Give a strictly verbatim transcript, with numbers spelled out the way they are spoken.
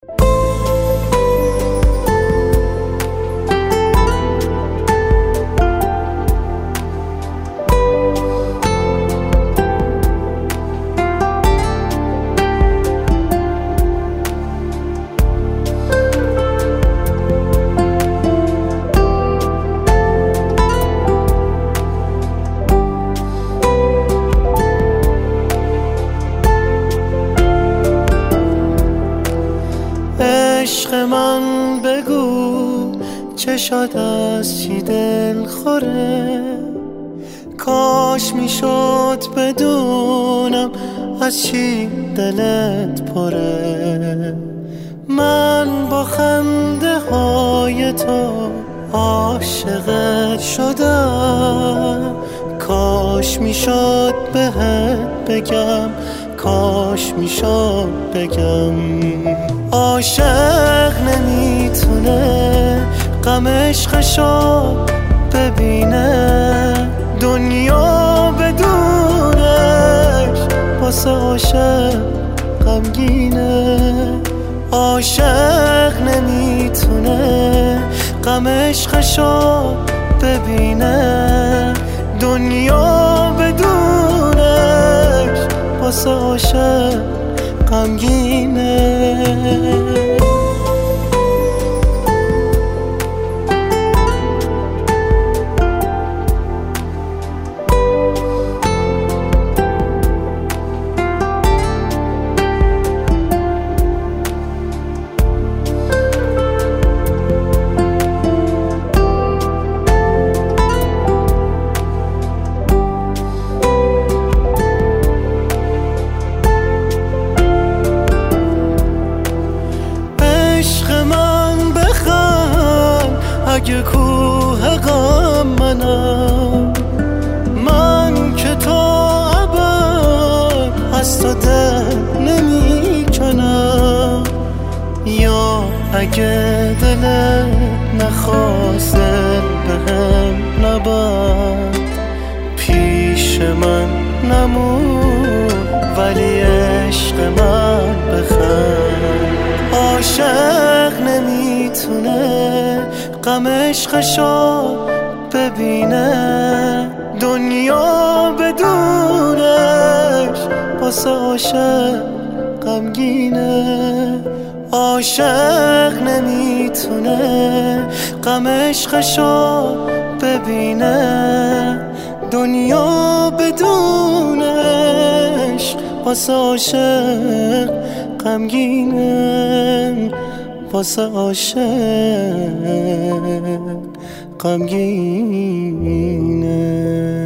عشق من بگو چه شد، از چی دل خوره؟ کاش میشد بدونم از چی دلت پره. من با خنده های تو عاشقت شدم. کاش میشد بهت بگم، کاش میشد بگم. عاشق نمیتونه غم عشقشو ببینه، دنیا بدونش واسه عاشق غمگینه. عاشق نمیتونه غم عشقشو ببینه، دنیا بدونش واسه عاشق غمگینه. اگه کوه غم منم، من که تا ابد از تو دل نمی کنم. یا اگه دلت نخواست دل بهم نبرد، پیش من نمون ولی عشق من بخند. عاشق نمیتونه غم عشقشو ببینه، دنیا بدونش واسه عاشق غمگینه. عاشق نمیتونه غم عشقشو ببینه، دنیا بدونش واسه عاشق غمگینه، واسه عاشق غمگینه.